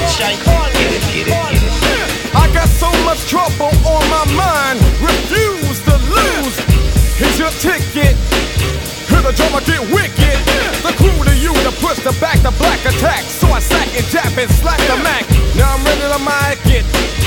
I got so much trouble on my mind, refuse to lose. Here's your ticket. Hear the drummer get wicked. The clue to you to push the back the black attack. So I sack and jab and slack the Mac. Now I'm ready to mic it.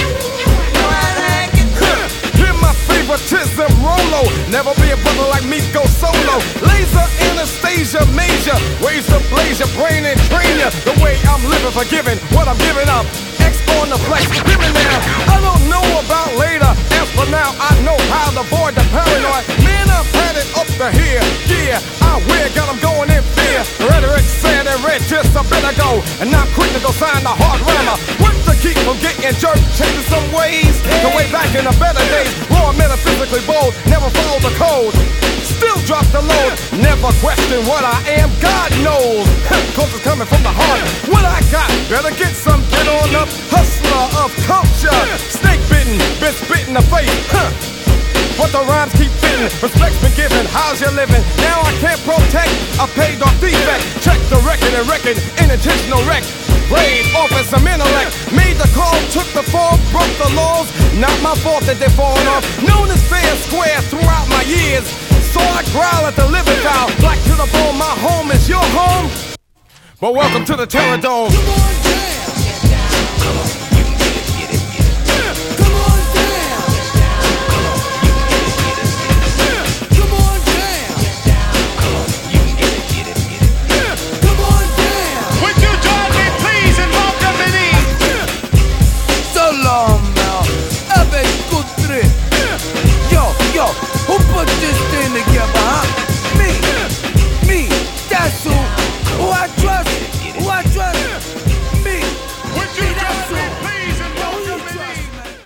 Hear my favoritism, Rolo. Never be a brother like me, go solo. Laser, Anastasia, major. Ways to blaze your brain and train ya. The way I'm living, forgiving what I'm giving up. X on the flex, hear me now. I don't know about later. As for now, I know how to avoid the paranoid. Man, I've had it up to here. Yeah, I wear, got them going in fear. Rhetoric said and read just a better go. And I'm quick to go sign the hard rhymer. What to keep from getting jerked, changing some ways. The way back in the better days. Raw, metaphysically bold, never follow the code. Still drop the load, never question what I am, God knows. Cause it's coming from the heart. What I got, better get some, get on up. Hustler of culture, snake bitten, been spit in the face. But the rhymes keep fitting, respect's been given, how's you living? Now I can't protect, I paid off defect. Check the record and record, intentional wreck. Played off as some intellect, made the call, took the fall, broke the laws. Not my fault that they're falling off. Known as fair and square throughout my years. So I growl at the living foul. Black to the bone, my home is your home. But welcome to the Terror Dome.